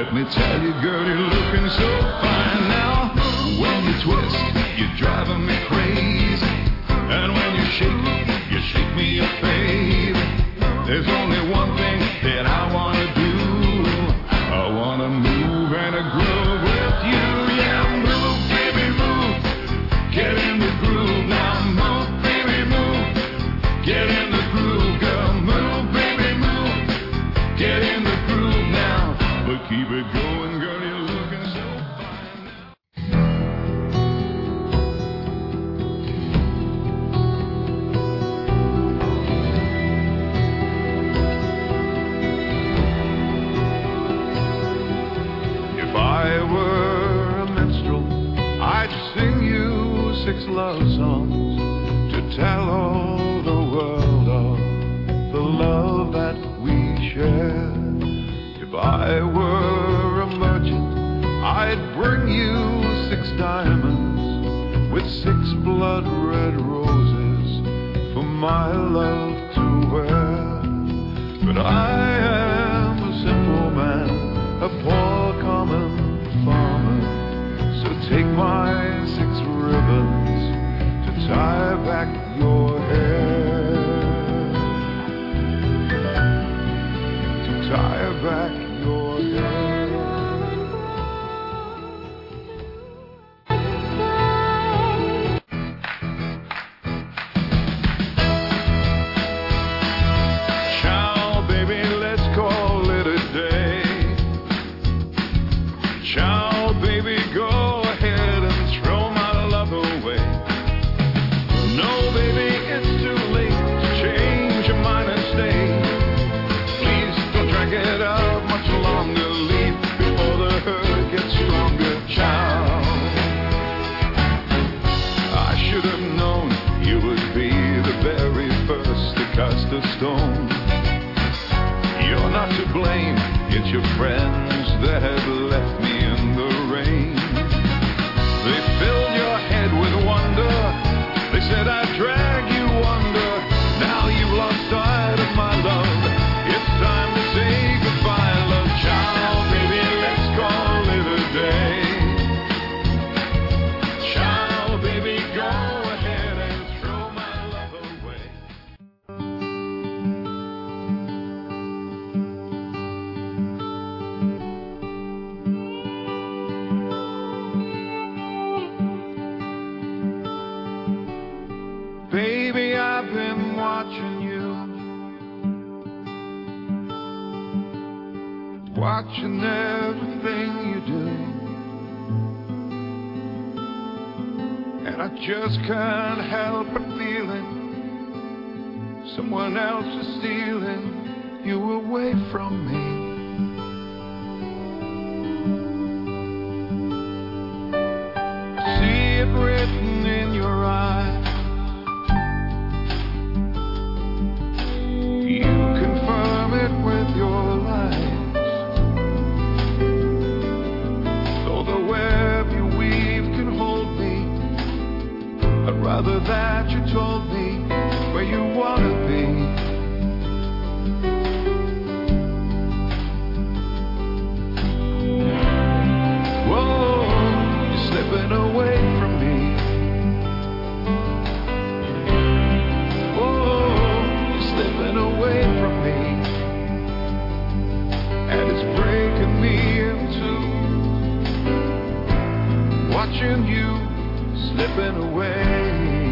Let me tell you, girl, you're looking so fine now. When you twist, you're driving me crazy. And when you shake me up, baby. There's only one thing that I wanna do. I wanna move and a groove with you. Yeah, move, baby, move. Get in the groove now. Move, baby, move. Get in the groove, girl. Move, baby, move. Get in the groove now. But keep it going, girl, you're looking so fine. If I were a minstrel, I'd sing you 6 love songs to tell all the world of the love that we share. If I were a merchant, I'd bring you 6 diamonds with 6 blood red roses for my love to wear. But I am a simple man, a poor common farmer. So take my 6 ribbons to tie back your hair, to tie back your hair. Ciao, baby, let's call it a day. Ciao, baby, go ahead and throw my love away. No, baby, it's too late to change your mind and stay. Please don't drag it out much longer. Leave before the hurt gets stronger. Ciao. I should have known you would be the very first to cast a stone. You're not to blame, it's your friends that have left me in the rain. They filled your head with wonder. They said I'd drag you under. Now you've lost sight of my love. It's time to say goodbye, love. Ciao, baby, let's call it a day. Ciao, baby, go ahead and throw my love away. Baby, I've been watching you, watching everything you do, and I just can't help but feeling someone else is stealing you away from me. I see it written in your eyes. You confirm it with your lies. Though the web you weave can hold me, I'd rather that you told me where you wanna be. Whoa, you're slipping away from me. Slipping away from me, and it's breaking me in two, watching you slipping away.